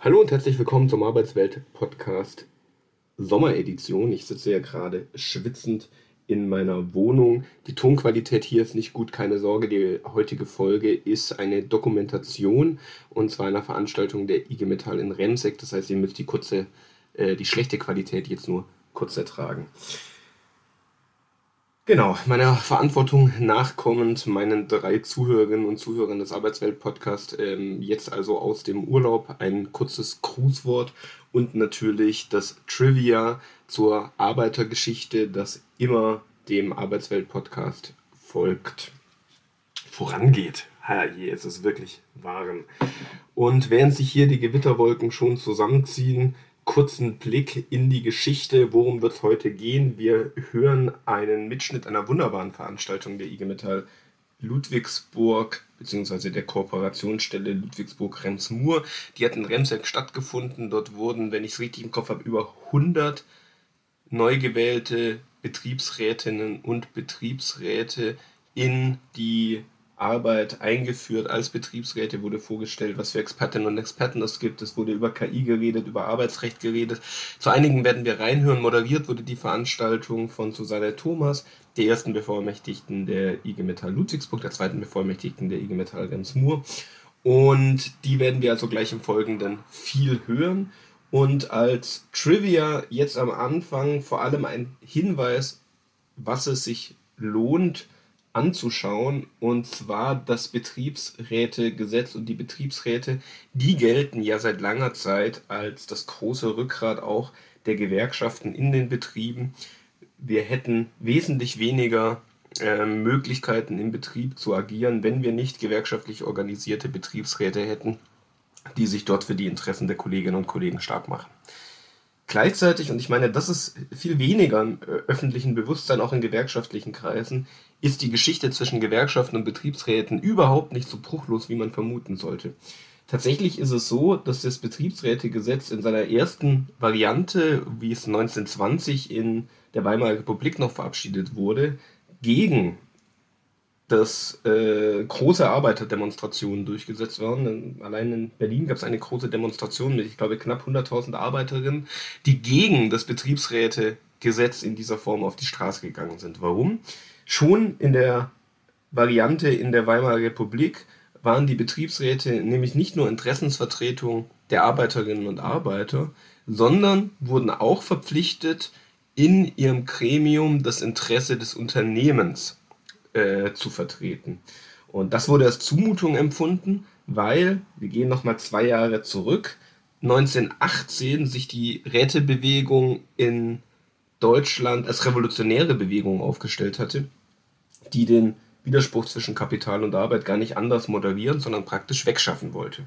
Hallo und herzlich willkommen zum Arbeitswelt-Podcast Sommeredition. Ich sitze ja gerade schwitzend in meiner Wohnung. Die Tonqualität hier ist nicht gut, keine Sorge. Die heutige Folge ist eine Dokumentation und zwar einer Veranstaltung der IG Metall in Remseck. Das heißt, ihr müsst die schlechte Qualität jetzt nur kurz ertragen. Genau, meiner Verantwortung nachkommend, meinen 3 Zuhörerinnen und Zuhörern des Arbeitswelt-Podcasts, jetzt also aus dem Urlaub ein kurzes Grußwort und natürlich das Trivia zur Arbeitergeschichte, das immer dem Arbeitswelt-Podcast vorangeht. Herrje, es ist wirklich warm. Und während sich hier die Gewitterwolken schon zusammenziehen, kurzen Blick in die Geschichte. Worum wird es heute gehen? Wir hören einen Mitschnitt einer wunderbaren Veranstaltung der IG Metall Ludwigsburg bzw. der Kooperationsstelle Ludwigsburg-Rems-Murr. Die hat in Remseck stattgefunden. Dort wurden, wenn ich es richtig im Kopf habe, über 100 neu gewählte Betriebsrätinnen und Betriebsräte in die Arbeit eingeführt. Als Betriebsräte wurde vorgestellt, was für Expertinnen und Experten es gibt. Es wurde über KI geredet, über Arbeitsrecht geredet. Zu einigen werden wir reinhören. Moderiert wurde die Veranstaltung von Susanne Thomas, der ersten Bevollmächtigten der IG Metall Ludwigsburg, der zweiten Bevollmächtigten der IG Metall Rems-Murr. Und die werden wir also gleich im Folgenden viel hören. Und als Trivia jetzt am Anfang vor allem ein Hinweis, was es sich lohnt anzuschauen, und zwar das Betriebsrätegesetz und die Betriebsräte, die gelten ja seit langer Zeit als das große Rückgrat auch der Gewerkschaften in den Betrieben. Wir hätten wesentlich weniger Möglichkeiten im Betrieb zu agieren, wenn wir nicht gewerkschaftlich organisierte Betriebsräte hätten, die sich dort für die Interessen der Kolleginnen und Kollegen stark machen. Gleichzeitig, und ich meine, das ist viel weniger im öffentlichen Bewusstsein, auch in gewerkschaftlichen Kreisen, ist die Geschichte zwischen Gewerkschaften und Betriebsräten überhaupt nicht so bruchlos, wie man vermuten sollte. Tatsächlich ist es so, dass das Betriebsrätegesetz in seiner ersten Variante, wie es 1920 in der Weimarer Republik noch verabschiedet wurde, gegen dass große Arbeiterdemonstrationen durchgesetzt werden. Allein in Berlin gab es eine große Demonstration mit, ich glaube, knapp 100.000 Arbeiterinnen, die gegen das Betriebsrätegesetz in dieser Form auf die Straße gegangen sind. Warum? Schon in der Variante in der Weimarer Republik waren die Betriebsräte nämlich nicht nur Interessensvertretung der Arbeiterinnen und Arbeiter, sondern wurden auch verpflichtet, in ihrem Gremium das Interesse des Unternehmens zu vertreten. Und das wurde als Zumutung empfunden, weil, wir gehen nochmal 2 Jahre zurück, 1918 sich die Rätebewegung in Deutschland als revolutionäre Bewegung aufgestellt hatte, die den Widerspruch zwischen Kapital und Arbeit gar nicht anders moderieren, sondern praktisch wegschaffen wollte.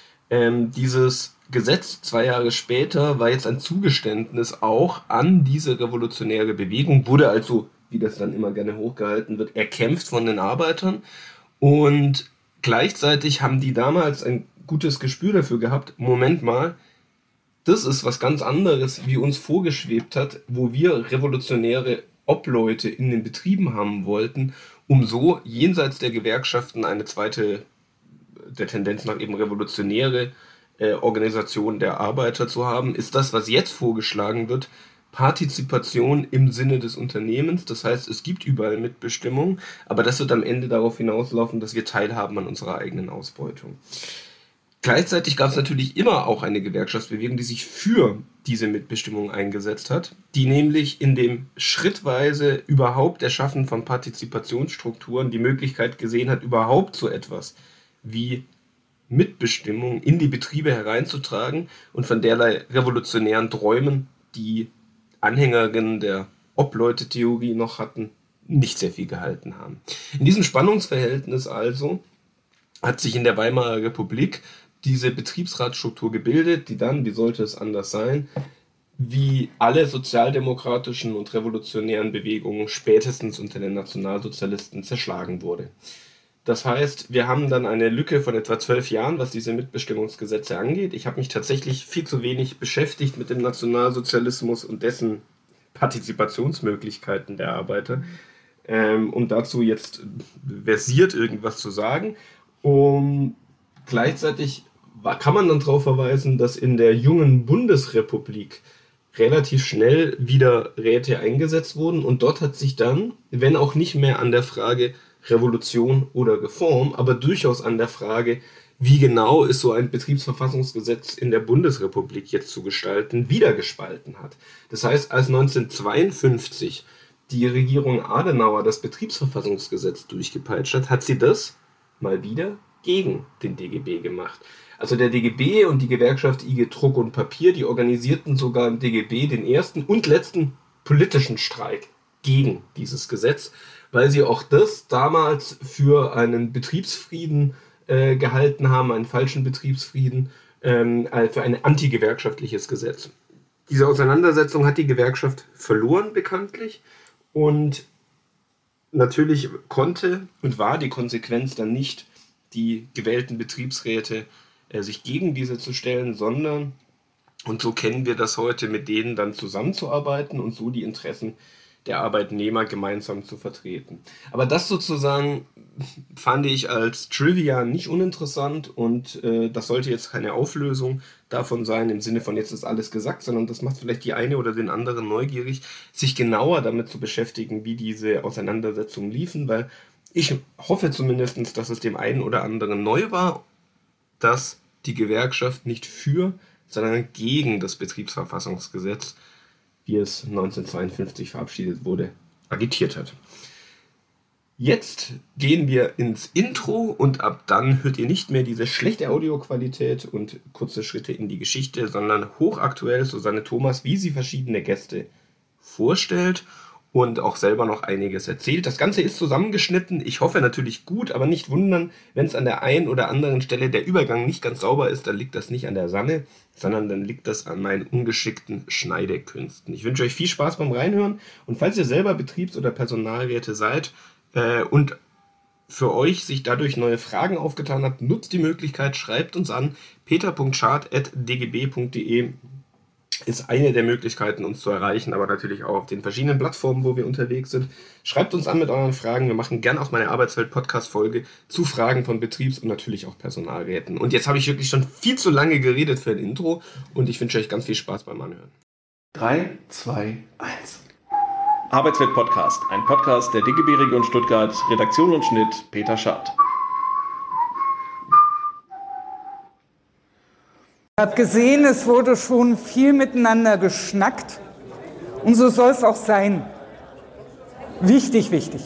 Dieses Gesetz 2 Jahre später war jetzt ein Zugeständnis auch an diese revolutionäre Bewegung, wurde also, wie das dann immer gerne hochgehalten wird, erkämpft von den Arbeitern, und gleichzeitig haben die damals ein gutes Gespür dafür gehabt, Moment mal, das ist was ganz anderes, wie uns vorgeschwebt hat, wo wir revolutionäre Obleute in den Betrieben haben wollten, um so jenseits der Gewerkschaften eine zweite, der Tendenz nach eben revolutionäre Organisation der Arbeiter zu haben, ist das, was jetzt vorgeschlagen wird, Partizipation im Sinne des Unternehmens. Das heißt, es gibt überall Mitbestimmung, aber das wird am Ende darauf hinauslaufen, dass wir teilhaben an unserer eigenen Ausbeutung. Gleichzeitig gab es natürlich immer auch eine Gewerkschaftsbewegung, die sich für diese Mitbestimmung eingesetzt hat, die nämlich in dem schrittweise überhaupt Erschaffen von Partizipationsstrukturen die Möglichkeit gesehen hat, überhaupt so etwas wie Mitbestimmung in die Betriebe hereinzutragen und von derlei revolutionären Träumen, die Anhängerinnen der Obleute-Theorie noch hatten, nicht sehr viel gehalten haben. In diesem Spannungsverhältnis also hat sich in der Weimarer Republik diese Betriebsratsstruktur gebildet, die dann, wie sollte es anders sein, wie alle sozialdemokratischen und revolutionären Bewegungen spätestens unter den Nationalsozialisten zerschlagen wurde. Das heißt, wir haben dann eine Lücke von etwa 12 Jahren, was diese Mitbestimmungsgesetze angeht. Ich habe mich tatsächlich viel zu wenig beschäftigt mit dem Nationalsozialismus und dessen Partizipationsmöglichkeiten der Arbeiter, um dazu jetzt versiert irgendwas zu sagen. Gleichzeitig kann man dann darauf verweisen, dass in der jungen Bundesrepublik relativ schnell wieder Räte eingesetzt wurden und dort hat sich dann, wenn auch nicht mehr an der Frage Revolution oder Reform, aber durchaus an der Frage, wie genau ist so ein Betriebsverfassungsgesetz in der Bundesrepublik jetzt zu gestalten, wieder gespalten hat. Das heißt, als 1952 die Regierung Adenauer das Betriebsverfassungsgesetz durchgepeitscht hat, hat sie das mal wieder gegen den DGB gemacht. Also der DGB und die Gewerkschaft IG Druck und Papier, die organisierten sogar im DGB den ersten und letzten politischen Streik gegen dieses Gesetz, weil sie auch das damals für einen Betriebsfrieden gehalten haben, einen falschen Betriebsfrieden, für ein antigewerkschaftliches Gesetz. Diese Auseinandersetzung hat die Gewerkschaft verloren, bekanntlich. Und natürlich konnte und war die Konsequenz dann nicht, die gewählten Betriebsräte sich gegen diese zu stellen, sondern, und so kennen wir das heute, mit denen dann zusammenzuarbeiten und so die Interessen der Arbeitnehmer gemeinsam zu vertreten. Aber das sozusagen fand ich als Trivia nicht uninteressant und das sollte jetzt keine Auflösung davon sein, im Sinne von jetzt ist alles gesagt, sondern das macht vielleicht die eine oder den anderen neugierig, sich genauer damit zu beschäftigen, wie diese Auseinandersetzungen liefen, weil ich hoffe zumindest, dass es dem einen oder anderen neu war, dass die Gewerkschaft nicht für, sondern gegen das Betriebsverfassungsgesetz, wie es 1952 verabschiedet wurde, agitiert hat. Jetzt gehen wir ins Intro und ab dann hört ihr nicht mehr diese schlechte Audioqualität und kurze Schritte in die Geschichte, sondern hochaktuell Susanne Thomas, wie sie verschiedene Gäste vorstellt und auch selber noch einiges erzählt. Das Ganze ist zusammengeschnitten, ich hoffe natürlich gut, aber nicht wundern, wenn es an der einen oder anderen Stelle der Übergang nicht ganz sauber ist, dann liegt das nicht an der Sanne, sondern dann liegt das an meinen ungeschickten Schneidekünsten. Ich wünsche euch viel Spaß beim Reinhören und falls ihr selber Betriebs- oder Personalräte seid und für euch sich dadurch neue Fragen aufgetan habt, nutzt die Möglichkeit, schreibt uns an peter.schad@dgb.de ist eine der Möglichkeiten, uns zu erreichen, aber natürlich auch auf den verschiedenen Plattformen, wo wir unterwegs sind. Schreibt uns an mit euren Fragen. Wir machen gern auch meine Arbeitswelt-Podcast-Folge zu Fragen von Betriebs- und natürlich auch Personalräten. Und jetzt habe ich wirklich schon viel zu lange geredet für ein Intro und ich wünsche euch ganz viel Spaß beim Anhören. 3, 2, 1. Arbeitswelt-Podcast, ein Podcast der DGB Region Stuttgart, Redaktion und Schnitt Peter Schad. Ich habe gesehen, es wurde schon viel miteinander geschnackt und so soll es auch sein. Wichtig, wichtig.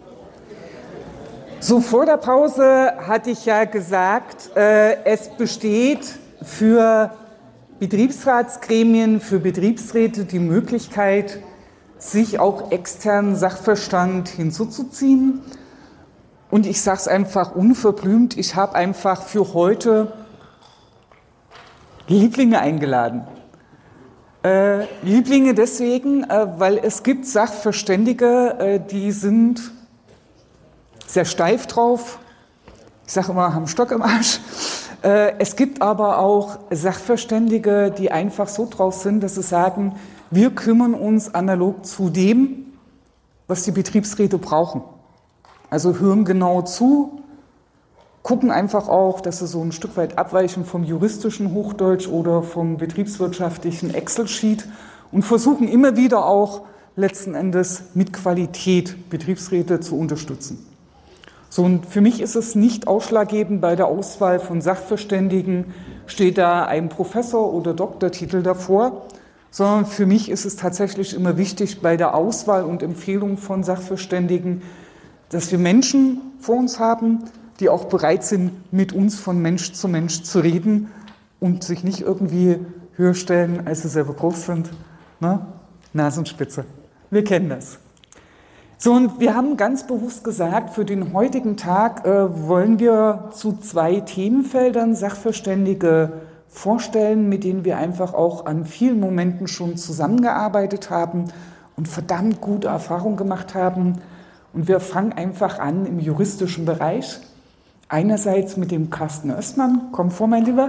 So vor der Pause hatte ich ja gesagt, es besteht für Betriebsratsgremien, für Betriebsräte die Möglichkeit, sich auch externen Sachverstand hinzuzuziehen. Und ich sage es einfach unverblümt, ich habe einfach für heute Lieblinge eingeladen. Lieblinge deswegen, weil es gibt Sachverständige, die sind sehr steif drauf. Ich sage immer, haben Stock im Arsch. Es gibt aber auch Sachverständige, die einfach so drauf sind, dass sie sagen, wir kümmern uns analog zu dem, was die Betriebsräte brauchen. Also hören genau zu, gucken einfach auch, dass sie so ein Stück weit abweichen vom juristischen Hochdeutsch oder vom betriebswirtschaftlichen Excel-Sheet und versuchen immer wieder auch letzten Endes mit Qualität Betriebsräte zu unterstützen. So, und für mich ist es nicht ausschlaggebend bei der Auswahl von Sachverständigen, steht da ein Professor- oder Doktortitel davor, sondern für mich ist es tatsächlich immer wichtig bei der Auswahl und Empfehlung von Sachverständigen, dass wir Menschen vor uns haben, die auch bereit sind, mit uns von Mensch zu reden und sich nicht irgendwie höher stellen, als sie selber groß sind. Ne? Nasenspitze. Wir kennen das. So, und wir haben ganz bewusst gesagt, für den heutigen Tag wollen wir zu 2 Themenfeldern Sachverständige vorstellen, mit denen wir einfach auch an vielen Momenten schon zusammengearbeitet haben und verdammt gute Erfahrungen gemacht haben. Und wir fangen einfach an im juristischen Bereich. Einerseits mit dem Carsten Östmann. Komm vor, mein Lieber.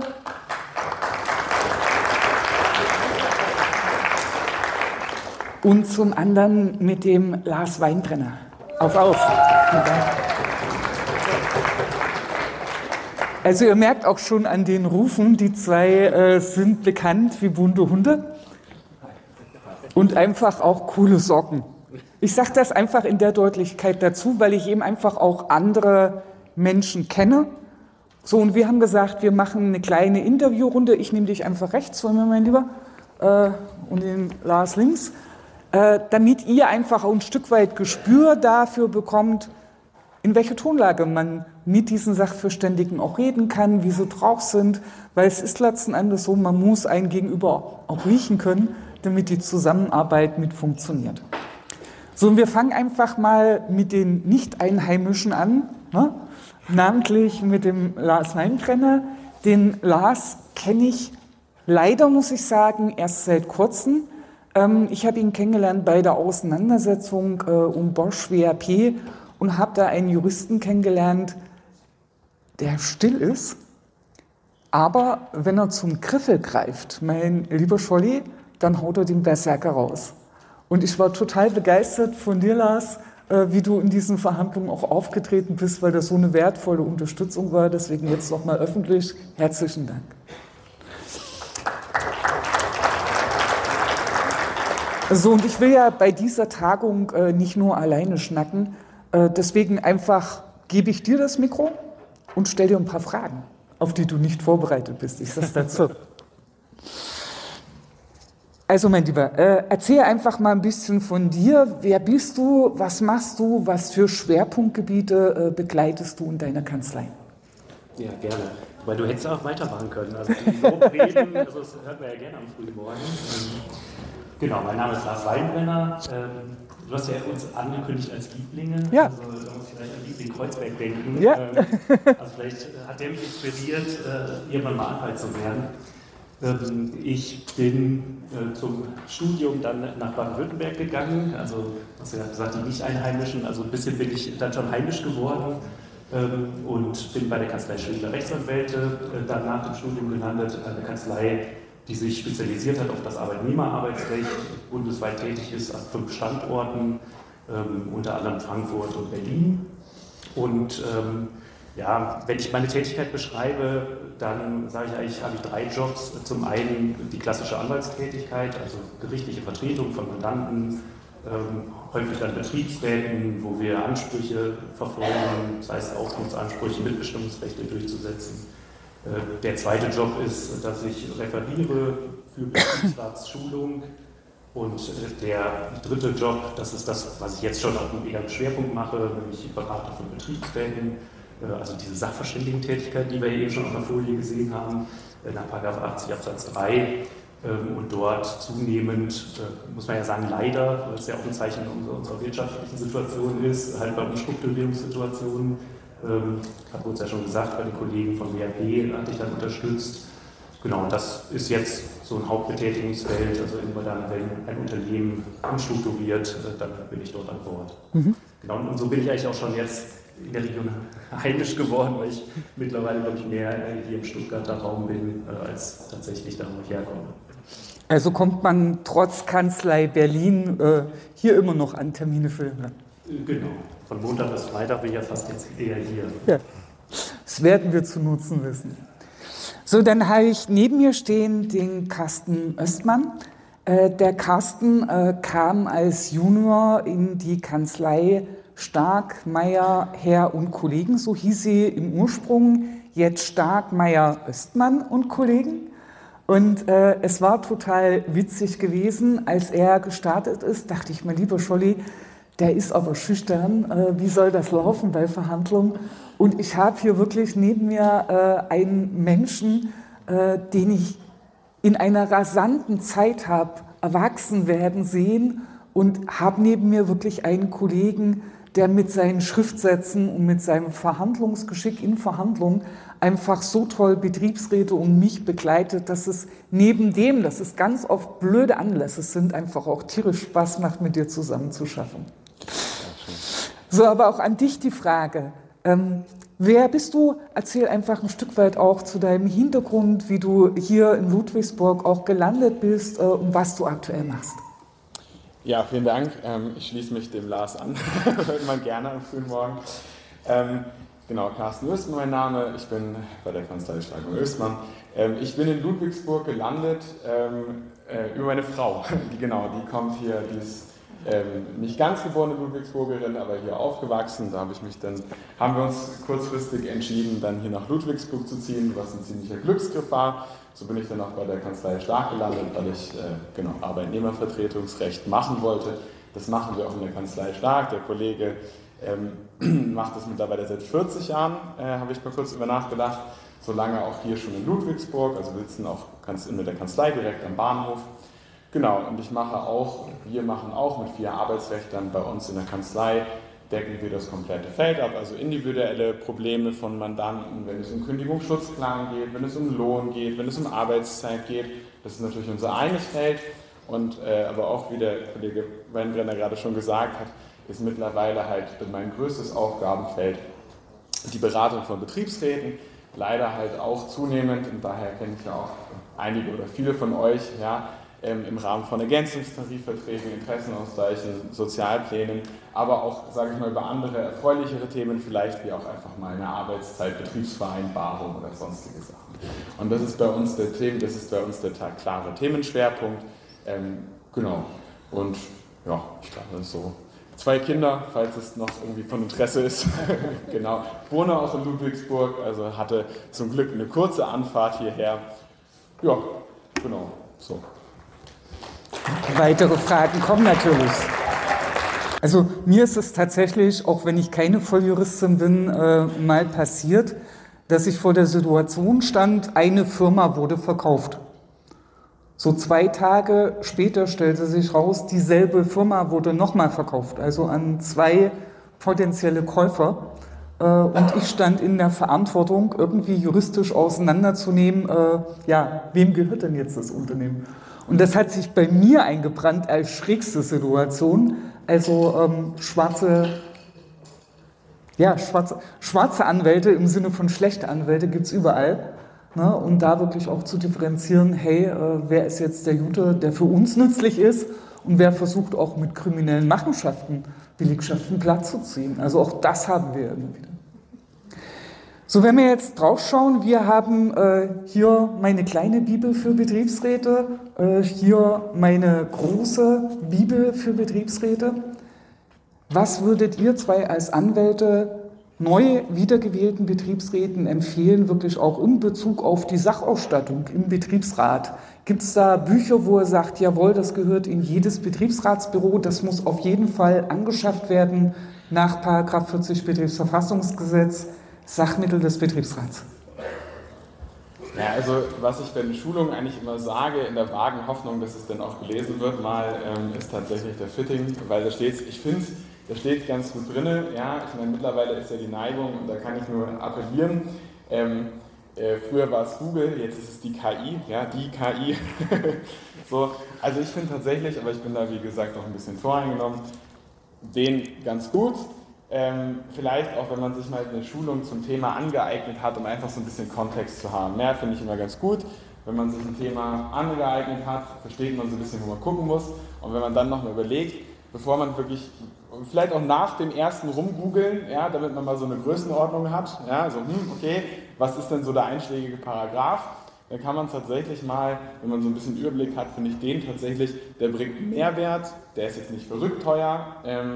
Und zum anderen mit dem Lars Weinbrenner. Auf. Also ihr merkt auch schon an den Rufen, die zwei sind bekannt wie bunte Hunde und einfach auch coole Socken. Ich sage das einfach in der Deutlichkeit dazu, weil ich eben einfach auch andere Menschen kenne. So, und wir haben gesagt, wir machen eine kleine Interviewrunde. Ich nehme dich einfach rechts von mir, mein Lieber, und den Lars links, damit ihr einfach auch ein Stück weit Gespür dafür bekommt, in welcher Tonlage man mit diesen Sachverständigen auch reden kann, wie sie drauf sind, weil es ist letzten Endes so, man muss einen Gegenüber auch riechen können, damit die Zusammenarbeit mit funktioniert. So, und wir fangen einfach mal mit den Nicht-Einheimischen an, ne? Namentlich mit dem Lars Weinbrenner. Den Lars kenne ich leider, muss ich sagen, erst seit kurzem. Ich habe ihn kennengelernt bei der Auseinandersetzung um Bosch WRP und habe da einen Juristen kennengelernt, der still ist, aber wenn er zum Griffel greift, mein lieber Scholli, dann haut er den Berserker raus. Und ich war total begeistert von dir, Lars, wie du in diesen Verhandlungen auch aufgetreten bist, weil das so eine wertvolle Unterstützung war. Deswegen jetzt nochmal öffentlich herzlichen Dank. So, und ich will ja bei dieser Tagung nicht nur alleine schnacken, deswegen einfach gebe ich dir das Mikro und stell dir ein paar Fragen, auf die du nicht vorbereitet bist. Ich sage dazu. Also mein Lieber, erzähl einfach mal ein bisschen von dir. Wer bist du, was machst du, was für Schwerpunktgebiete begleitest du in deiner Kanzlei? Ja, gerne. Weil du hättest auch weitermachen können. Also die Lobreden, also das hört man ja gerne am frühen Morgen. Genau, mein Name ist Lars Weinbrenner. Du hast ja uns angekündigt als Lieblinge. Ja. Also da muss ich vielleicht an Liebling Kreuzberg denken. Ja. Also vielleicht hat der mich inspiriert, irgendwann mal Anwalt zu werden. Ich bin zum Studium dann nach Baden-Württemberg gegangen, also hast du ja gesagt, die Nicht-Einheimischen, also ein bisschen bin ich dann schon heimisch geworden und bin bei der Kanzlei Schindler Rechtsanwälte dann nach dem Studium gelandet, eine Kanzlei, die sich spezialisiert hat auf das Arbeitnehmerarbeitsrecht, bundesweit tätig ist an 5 Standorten, unter anderem Frankfurt und Berlin. Und ja, wenn ich meine Tätigkeit beschreibe, dann sage ich eigentlich, habe ich 3 Jobs. Zum einen die klassische Anwaltstätigkeit, also gerichtliche Vertretung von Mandanten, häufig dann Betriebsräten, wo wir Ansprüche verfolgen, das heißt Auskunftsansprüche, Mitbestimmungsrechte durchzusetzen. Der zweite Job ist, dass ich referiere für Betriebsratsschulung. Und der dritte Job, das ist das, was ich jetzt schon auf einem eher Schwerpunkt mache, nämlich Berater von Betriebsräten. Also diese Sachverständigentätigkeit, die wir eben schon auf der Folie gesehen haben, nach § 80 Absatz 3 und dort zunehmend, muss man ja sagen, leider, weil es ja auch ein Zeichen unserer wirtschaftlichen Situation ist, halt bei Umstrukturierungssituationen, hat uns ja schon gesagt, bei den Kollegen von WRP hatte ich dann unterstützt. Genau, das ist jetzt so ein Hauptbetätigungsfeld, also immer dann, wenn ein Unternehmen umstrukturiert, dann bin ich dort an Bord. Mhm. Genau, und so bin ich eigentlich auch schon jetzt in der Region heimisch geworden, weil ich mittlerweile, glaube ich, mehr hier im Stuttgarter Raum bin, als tatsächlich da, wo ich herkomme. Also kommt man trotz Kanzlei Berlin hier immer noch an Termine für? Genau, von Montag bis Freitag bin ich ja fast jetzt eher hier. Ja, das werden wir zu nutzen wissen. So, dann habe ich neben mir stehen den Carsten Östmann. Der Carsten kam als Junior in die Kanzlei Stark, Meyer, Herr und Kollegen, so hieß sie im Ursprung, jetzt Stark, Meyer, Östmann und Kollegen. Und es war total witzig gewesen, als er gestartet ist, dachte ich, mein lieber Scholli, der ist aber schüchtern, wie soll das laufen bei Verhandlungen? Und ich habe hier wirklich neben mir einen Menschen, den ich in einer rasanten Zeit habe erwachsen werden sehen und habe neben mir wirklich einen Kollegen, der mit seinen Schriftsätzen und mit seinem Verhandlungsgeschick in Verhandlungen einfach so toll Betriebsräte und mich begleitet, dass es neben dem, dass es ganz oft blöde Anlässe sind, einfach auch tierisch Spaß macht, mit dir zusammen zu schaffen. So, aber auch an dich die Frage, wer bist du? Erzähl einfach ein Stück weit auch zu deinem Hintergrund, wie du hier in Ludwigsburg auch gelandet bist und was du aktuell machst. Ja, vielen Dank. Ich schließe mich dem Lars an, hört man gerne am frühen Morgen. Genau, Carsten Östmann mein Name, ich bin bei der Kanzlei Stark & Östmann. Ich bin in Ludwigsburg gelandet über meine Frau, die kommt hier, die ist nicht ganz geborene Ludwigsburgerin, aber hier aufgewachsen. Da haben wir uns kurzfristig entschieden, dann hier nach Ludwigsburg zu ziehen, was ein ziemlicher Glücksgriff war. So bin ich dann auch bei der Kanzlei Stark gelandet, weil ich Arbeitnehmervertretungsrecht machen wollte. Das machen wir auch in der Kanzlei Stark. Der Kollege macht das mittlerweile seit 40 Jahren, habe ich mal kurz über nachgedacht. So lange auch hier schon in Ludwigsburg, also wir sitzen auch mit der Kanzlei direkt am Bahnhof. Genau, und wir machen auch mit 4 Arbeitsrechtern bei uns in der Kanzlei, decken wir das komplette Feld ab, also individuelle Probleme von Mandanten, wenn es um Kündigungsschutzplan geht, wenn es um Lohn geht, wenn es um Arbeitszeit geht. Das ist natürlich unser eines Feld. Und aber auch, wie der Kollege Weinbrenner gerade schon gesagt hat, ist mittlerweile halt mein größtes Aufgabenfeld die Beratung von Betriebsräten. Leider halt auch zunehmend, und daher kenne ich ja auch einige oder viele von euch, ja, im Rahmen von Ergänzungstarifverträgen, Interessenausgleichen, Sozialplänen, aber auch, sage ich mal, über andere erfreulichere Themen, vielleicht wie auch einfach mal eine Arbeitszeit-Betriebsvereinbarung oder sonstige Sachen. Und das ist bei uns der klare Themenschwerpunkt. Genau. Und ja, ich glaube, das ist so. 2 Kinder, falls es noch irgendwie von Interesse ist. Genau. Wohne auch in Ludwigsburg, also hatte zum Glück eine kurze Anfahrt hierher. Ja, genau. So. Weitere Fragen kommen natürlich. Also mir ist es tatsächlich, auch wenn ich keine Volljuristin bin, mal passiert, dass ich vor der Situation stand, eine Firma wurde verkauft. So 2 Tage später stellte sich raus, dieselbe Firma wurde nochmal verkauft, also an 2 potenzielle Käufer. Und ich stand in der Verantwortung, irgendwie juristisch auseinanderzunehmen, wem gehört denn jetzt das Unternehmen? Und das hat sich bei mir eingebrannt als schrägste Situation. Also schwarze Anwälte im Sinne von schlechte Anwälte gibt es überall. Ne? Und da wirklich auch zu differenzieren, hey, wer ist jetzt der Jute, der für uns nützlich ist und wer versucht auch mit kriminellen Machenschaften, Belegschaften glatt zu ziehen. Also auch das haben wir immer wieder. So, wenn wir jetzt drauf schauen, wir haben hier meine kleine Bibel für Betriebsräte, hier meine große Bibel für Betriebsräte. Was würdet ihr 2 als Anwälte neu wiedergewählten Betriebsräten empfehlen, wirklich auch in Bezug auf die Sachausstattung im Betriebsrat? Gibt es da Bücher, wo ihr sagt, jawohl, das gehört in jedes Betriebsratsbüro, das muss auf jeden Fall angeschafft werden nach § 40 Betriebsverfassungsgesetz? Sachmittel des Betriebsrats. Ja, also was ich bei den Schulungen eigentlich immer sage, in der vagen Hoffnung, dass es dann auch gelesen wird, ist tatsächlich der Fitting, weil ich finde, da steht ganz gut drin. Ja, ich meine, mittlerweile ist ja die Neigung, und da kann ich nur appellieren, früher war es Google, jetzt ist es die KI, ja, die KI. So, also ich finde tatsächlich, aber ich bin da wie gesagt auch ein bisschen voreingenommen, den ganz gut. Vielleicht auch, wenn man sich mal eine Schulung zum Thema angeeignet hat, um einfach so ein bisschen Kontext zu haben. Mehr finde ich immer ganz gut. Wenn man sich ein Thema angeeignet hat, versteht man so ein bisschen, wo man gucken muss. Und wenn man dann nochmal überlegt, bevor man wirklich, vielleicht auch nach dem ersten Rumgoogeln, ja, damit man mal so eine Größenordnung hat, ja, so, okay, was ist denn so der einschlägige Paragraph? Dann kann man tatsächlich mal, wenn man so ein bisschen Überblick hat, finde ich den tatsächlich, der bringt Mehrwert, der ist jetzt nicht verrückt teuer,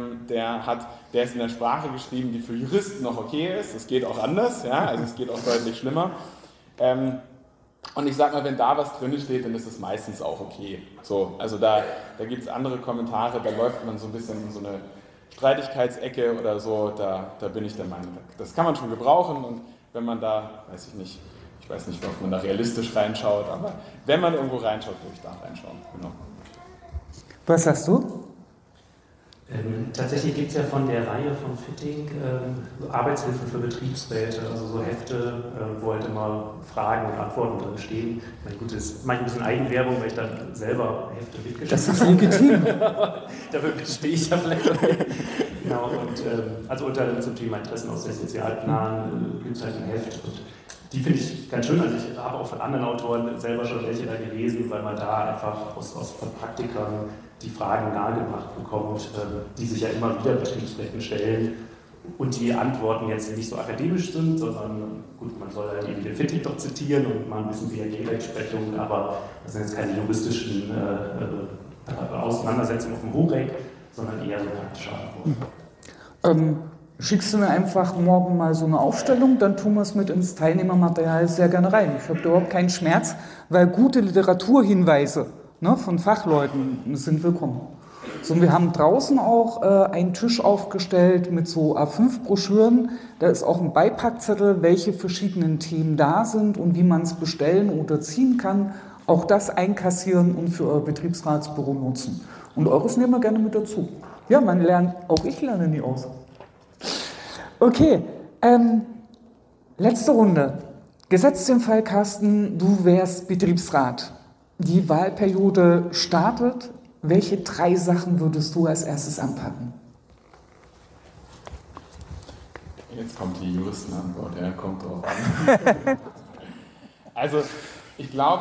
der ist in der Sprache geschrieben, die für Juristen noch okay ist, es geht auch anders, ja, also es geht auch deutlich schlimmer. Und ich sag mal, wenn da was drin steht, dann ist es meistens auch okay. So, also da gibt es andere Kommentare, da läuft man so ein bisschen in so eine Streitigkeitsecke oder so, da bin ich der Meinung, das kann man schon gebrauchen, und wenn man da, ich weiß nicht, ob man da realistisch reinschaut, aber wenn man irgendwo reinschaut, würde ich da reinschauen. Genau. Was sagst du? Tatsächlich gibt es ja von der Reihe von Fitting Arbeitshilfen für Betriebsräte, also so Hefte, wo halt immer Fragen und Antworten drin stehen. Mein gut, das mache ich ein bisschen Eigenwerbung, weil ich dann selber Hefte mitgeschrieben habe. Das ist legitim. Dafür bestehe ich ja vielleicht. Genau, und also unter anderem zum Thema Interessen aus der Sozialplan gibt es halt ein Heft. Und die finde ich ganz schön. Also ich habe auch von anderen Autoren selber schon welche da gelesen, weil man da einfach von Praktikern die Fragen nahegebracht bekommt, die sich ja immer wieder Betriebsräten stellen und die Antworten jetzt nicht so akademisch sind, sondern gut, man soll halt eben den Fitting doch zitieren und mal ein bisschen BRG-Rechtsprechung, aber das sind jetzt keine juristischen Auseinandersetzungen auf dem Hochrecht, sondern eher so praktische Antworten. Schickst du mir einfach morgen mal so eine Aufstellung, dann tun wir es mit ins Teilnehmermaterial sehr gerne rein. Ich habe da überhaupt keinen Schmerz, weil gute Literaturhinweise von Fachleuten sind willkommen. So, und wir haben draußen auch einen Tisch aufgestellt mit so A5-Broschüren. Da ist auch ein Beipackzettel, welche verschiedenen Themen da sind und wie man es bestellen oder ziehen kann. Auch das einkassieren und für euer Betriebsratsbüro nutzen. Und eures nehmen wir gerne mit dazu. Ja, man lernt, auch ich lerne nie aus. Okay, letzte Runde. Gesetzt den Fall, Carsten, du wärst Betriebsrat. Die Wahlperiode startet. Welche 3 Sachen würdest du als erstes anpacken? Jetzt kommt die Juristenantwort, ja, kommt drauf an. Also, ich glaube,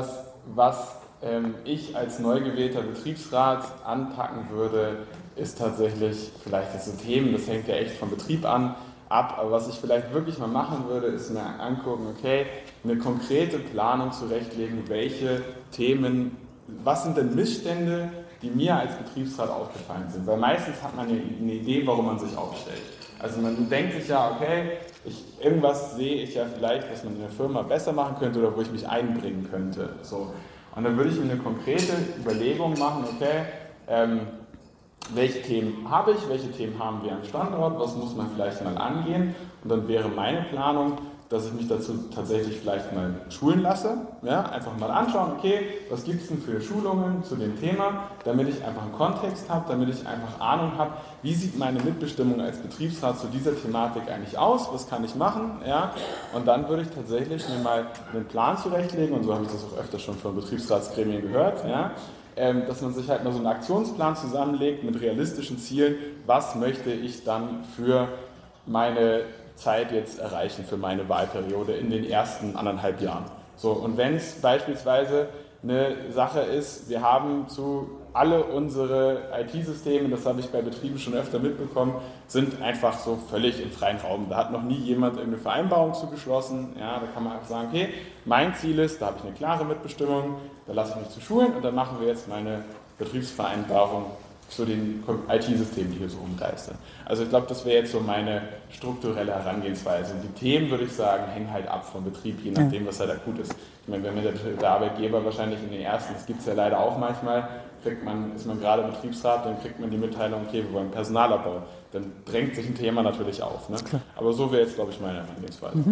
was ich als neu gewählter Betriebsrat anpacken würde, ist tatsächlich vielleicht das sind Themen, das hängt ja echt vom Betrieb ab, aber was ich vielleicht wirklich mal machen würde, ist mir angucken, okay, eine konkrete Planung zurechtlegen, welche Themen, was sind denn Missstände, die mir als Betriebsrat aufgefallen sind, weil meistens hat man eine Idee, warum man sich aufstellt. Also man denkt sich ja, okay, irgendwas sehe ich ja vielleicht, was man in der Firma besser machen könnte oder wo ich mich einbringen könnte. So. Und dann würde ich mir eine konkrete Überlegung machen, okay, welche Themen habe ich, welche Themen haben wir am Standort, was muss man vielleicht mal angehen. Und dann wäre meine Planung, dass ich mich dazu tatsächlich vielleicht mal schulen lasse, ja, einfach mal anschauen, okay, was gibt es denn für Schulungen zu dem Thema, damit ich einfach einen Kontext habe, damit ich einfach Ahnung habe, wie sieht meine Mitbestimmung als Betriebsrat zu dieser Thematik eigentlich aus, was kann ich machen, ja, und dann würde ich tatsächlich mir mal einen Plan zurechtlegen, und so habe ich das auch öfter schon von Betriebsratsgremien gehört, ja, dass man sich halt mal so einen Aktionsplan zusammenlegt mit realistischen Zielen, was möchte ich dann für meine Zeit jetzt erreichen für meine Wahlperiode in den ersten 1,5 Jahren. So, und wenn es beispielsweise eine Sache ist, wir haben alle unsere IT-Systeme, das habe ich bei Betrieben schon öfter mitbekommen, sind einfach so völlig im freien Raum. Da hat noch nie jemand irgendeine Vereinbarung zugeschlossen. Ja, da kann man einfach sagen, okay, mein Ziel ist, da habe ich eine klare Mitbestimmung, da lasse ich mich zu schulen und dann machen wir jetzt meine Betriebsvereinbarung zu den IT-Systemen, die hier so rumgeistern. Also ich glaube, das wäre jetzt so meine strukturelle Herangehensweise. Und die Themen, würde ich sagen, hängen halt ab vom Betrieb, je nachdem, was halt akut ist. Ich meine, wenn mir der Arbeitgeber wahrscheinlich in den ersten, das gibt es ja leider auch manchmal, ist man gerade Betriebsrat, dann kriegt man die Mitteilung, okay, wir wollen Personalabbau. Dann drängt sich ein Thema natürlich auf. Ne? Aber so wäre jetzt, glaube ich, meine Herangehensweise. Mhm.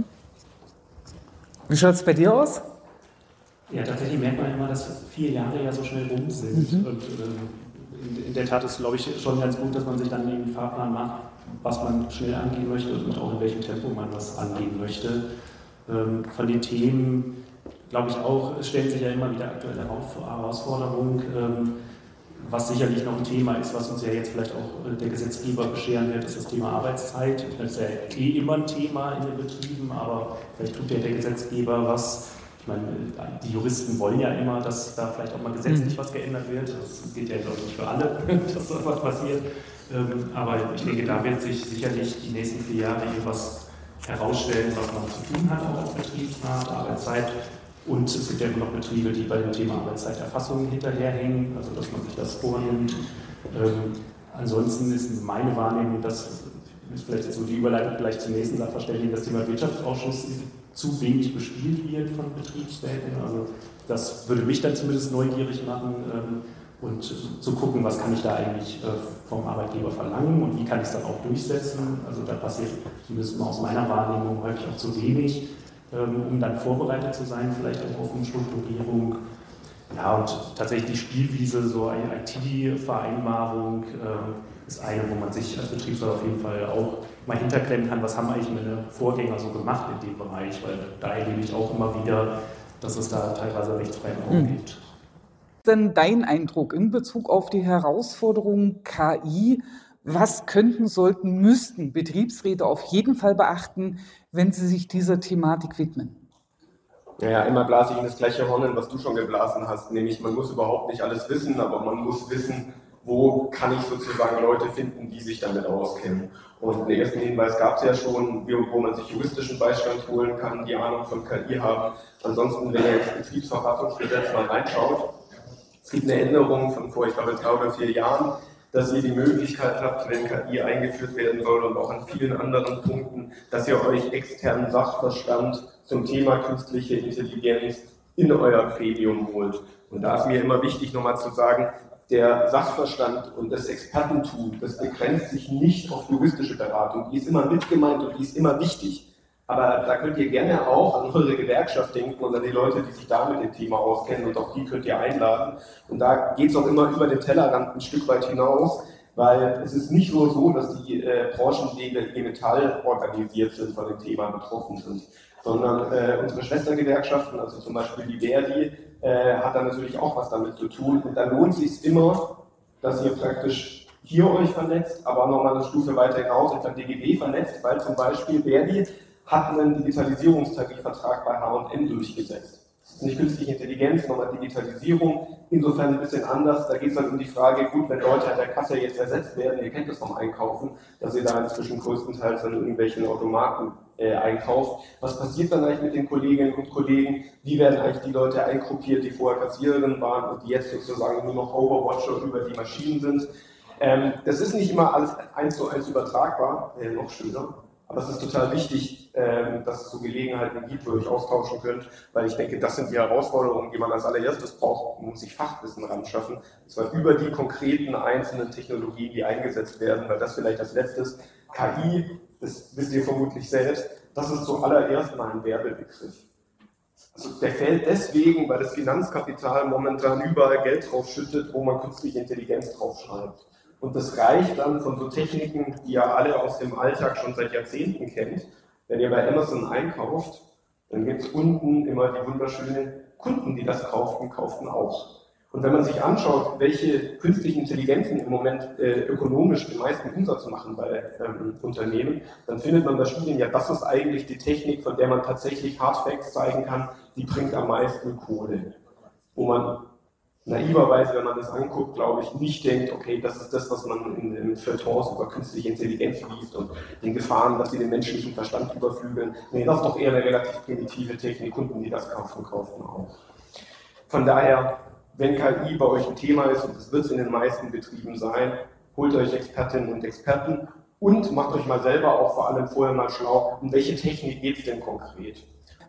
Wie schaut es bei dir aus? Ja, tatsächlich merkt man immer, dass 4 Jahre ja so schnell rum sind. Mhm. Und in der Tat ist, glaube ich, schon ganz gut, dass man sich dann einen Fahrplan macht, was man schnell angehen möchte und auch in welchem Tempo man was angehen möchte. Von den Themen, glaube ich auch, es stellt sich ja immer wieder aktuelle Herausforderungen, was sicherlich noch ein Thema ist, was uns ja jetzt vielleicht auch der Gesetzgeber bescheren wird, ist das Thema Arbeitszeit. Das ist ja immer ein Thema in den Betrieben, aber vielleicht tut ja der Gesetzgeber was. Ich meine, die Juristen wollen ja immer, dass da vielleicht auch mal gesetzlich was geändert wird. Das geht ja, glaube ich, nicht für alle, dass da was passiert. Aber ich denke, da wird sich sicherlich die nächsten 4 Jahre irgendwas herausstellen, was man zu tun hat, auch als Betriebsrat, Arbeitszeit. Und es gibt ja immer noch Betriebe, die bei dem Thema Arbeitszeiterfassung hinterherhängen, also dass man sich das vornimmt. Ansonsten ist meine Wahrnehmung, das ist vielleicht jetzt so die Überleitung gleich zum nächsten Sachverständigen, das Thema Wirtschaftsausschuss zu wenig bespielt wird von Betriebsräten. Also das würde mich dann zumindest neugierig machen und zu gucken, was kann ich da eigentlich vom Arbeitgeber verlangen und wie kann ich es dann auch durchsetzen. Also da passiert zumindest aus meiner Wahrnehmung häufig auch zu wenig, um dann vorbereitet zu sein, vielleicht auch auf Umstrukturierung. Ja, und tatsächlich die Spielwiese, so eine IT-Vereinbarung ist eine, wo man sich als Betriebsrat auf jeden Fall auch mal hinterklemmen kann, was haben eigentlich meine Vorgänger so gemacht in dem Bereich, weil da erlebe ich auch immer wieder, dass es da teilweise rechtsfreien Raum gibt. Was ist denn dein Eindruck in Bezug auf die Herausforderung KI? Was könnten, sollten, müssten Betriebsräte auf jeden Fall beachten, wenn sie sich dieser Thematik widmen? Ja, immer blase ich in das gleiche Horn, was du schon geblasen hast, nämlich man muss überhaupt nicht alles wissen, aber man muss wissen, wo kann ich sozusagen Leute finden, die sich damit auskennen. Und den ersten Hinweis gab es ja schon, wo man sich juristischen Beistand holen kann, die Ahnung von KI haben. Ansonsten, wenn ihr jetzt Betriebsverfassungsgesetz mal reinschaut, es gibt eine Änderung von vor, ich glaube, 3 oder 4 Jahren, dass ihr die Möglichkeit habt, wenn KI eingeführt werden soll und auch an vielen anderen Punkten, dass ihr euch externen Sachverstand zum Thema künstliche Intelligenz in euer Gremium holt. Und da ist mir immer wichtig, nochmal zu sagen, der Sachverstand und das Expertentum, das begrenzt sich nicht auf juristische Beratung. Die ist immer mitgemeint und die ist immer wichtig. Aber da könnt ihr gerne auch an eure Gewerkschaft denken und an die Leute, die sich da mit dem Thema auskennen, und auch die könnt ihr einladen. Und da geht es auch immer über den Tellerrand ein Stück weit hinaus, weil es ist nicht nur so, dass die Branchenwege IG Metall organisiert sind, von dem Thema betroffen sind, sondern unsere Schwestergewerkschaften, also zum Beispiel die Verdi, hat da natürlich auch was damit zu tun. Und da lohnt es sich immer, dass ihr praktisch hier euch vernetzt, aber auch nochmal eine Stufe weiter hinaus mit der DGB vernetzt, weil zum Beispiel Verdi hat einen Digitalisierungstarifvertrag bei H&M durchgesetzt. Das ist nicht künstliche Intelligenz, nochmal Digitalisierung, insofern ein bisschen anders. Da geht es dann um die Frage, gut, wenn Leute an der Kasse jetzt ersetzt werden, ihr kennt das vom Einkaufen, dass ihr da inzwischen größtenteils an irgendwelchen Automaten einkauft. Was passiert dann eigentlich mit den Kolleginnen und Kollegen? Wie werden eigentlich die Leute eingruppiert, die vorher Kassiererinnen waren und die jetzt sozusagen nur noch Overwatcher über die Maschinen sind? Das ist nicht immer alles 1:1 übertragbar, noch schöner. Aber es ist total wichtig, dass es so Gelegenheiten gibt, wo ihr euch austauschen könnt, weil ich denke, das sind die Herausforderungen, die man als allererstes braucht. Man muss sich Fachwissen ran schaffen, und zwar über die konkreten einzelnen Technologien, die eingesetzt werden, weil das vielleicht als letztes, KI, das wisst ihr vermutlich selbst, das ist zuallererst mal ein Werbebegriff. Also der fällt deswegen, weil das Finanzkapital momentan überall Geld drauf schüttet, wo man künstliche Intelligenz draufschreibt. Und das reicht dann von so Techniken, die ihr alle aus dem Alltag schon seit Jahrzehnten kennt. Wenn ihr bei Amazon einkauft, dann gibt es unten immer die wunderschönen Kunden, die das kauften auch. Und wenn man sich anschaut, welche künstlichen Intelligenzen im Moment ökonomisch den meisten Umsatz machen bei Unternehmen, dann findet man bei Studien, ja, das ist eigentlich die Technik, von der man tatsächlich Hardfacts zeigen kann, die bringt am meisten Kohle. Wo man naiverweise, wenn man das anguckt, glaube ich, nicht denkt, okay, das ist das, was man in Feuilletons über künstliche Intelligenz liest und den Gefahren, dass sie den menschlichen Verstand überflügeln. Nee, das ist doch eher eine relativ primitive Technik. Kunden, die das kaufen auch. Von daher, wenn KI bei euch ein Thema ist, und das wird es in den meisten Betrieben sein, holt euch Expertinnen und Experten und macht euch mal selber auch vor allem vorher mal schlau, um welche Technik geht es denn konkret.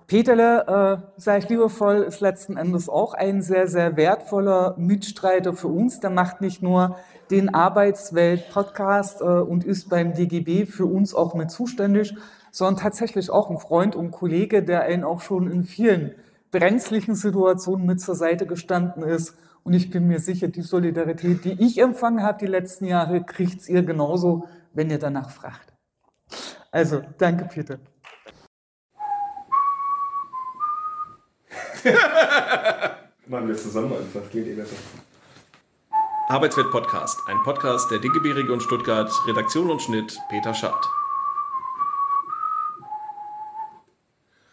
Peterle, sage ich liebevoll, ist letzten Endes auch ein sehr, sehr wertvoller Mitstreiter für uns. Der macht nicht nur den Arbeitswelt-Podcast und ist beim DGB für uns auch mit zuständig, sondern tatsächlich auch ein Freund und Kollege, der einen auch schon in vielen brenzlichen Situationen mit zur Seite gestanden ist. Und ich bin mir sicher, die Solidarität, die ich empfangen habe die letzten Jahre, kriegt ihr genauso, wenn ihr danach fragt. Also, danke, Peter. Machen wir zusammen einfach, geht besser. Arbeitswelt Podcast, ein Podcast der DGB Region Stuttgart, Redaktion und Schnitt Peter Schad.